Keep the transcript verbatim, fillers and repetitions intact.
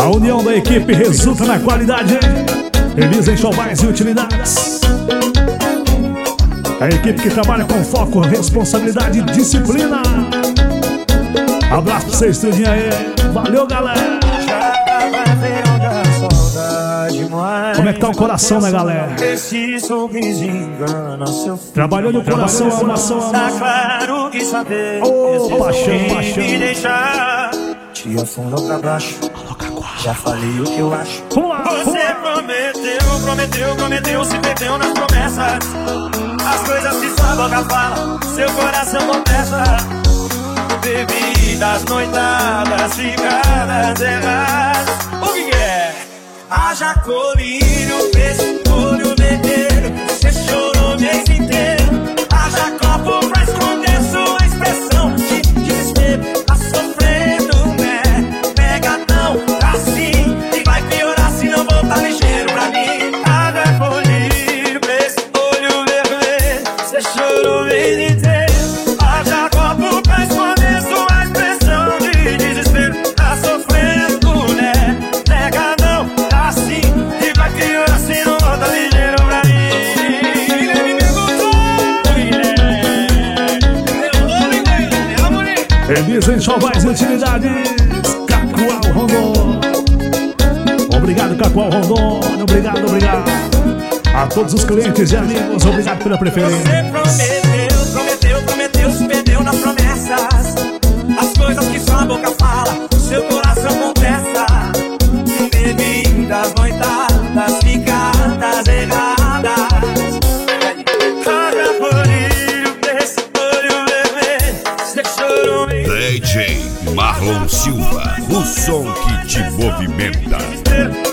união da equipe resulta na qualidade. Eles enxovais e utilidades. A equipe que trabalha com foco, responsabilidade e disciplina. Abraço pra vocês, tudinho aí. Valeu, galera. Como é que tá o coração, né, galera? Trabalhou no coração, amação, tá claro que saber. Ô, paixão, paixão. Me deixar te afundou pra baixo. Já falei o que eu acho. Vamos lá, Você vamos lá. prometeu, prometeu, prometeu, se perdeu nas promessas. As coisas que sua boca fala, seu coração confessa. Bebidas, noitadas, ficadas erradas. O que é? Haja colírio, pescolho, vermelho. Você chorou o mês inteiro. Haja copo pra esconder sua expressão de desespero. Tá sofrendo, né? Pega não, assim. E vai piorar se não voltar ligeiro pra mim. Haja colírio, pescolho, vermelho. Você chorou o mês inteiro. Haja copo pra esconder sua expressão de desespero. Tá sofrendo, né? Pega não, assim. E vai piorar se não voltar ligeiro pra mim. Eles enxovais e utilidades. Cacoal Rondon. Obrigado, Cacoal Rondon. Obrigado, obrigado. A todos os clientes e amigos, obrigado pela preferência. Você prometeu, prometeu, prometeu, se perdeu nas promessas. As coisas que sua boca fala, seu coração confessa. Bebidas, noitadas, ficadas erradas. Cada folhinho, desse olho vermelho. Você chorou em D J Marlon Silva, o som que te movimenta. desespero.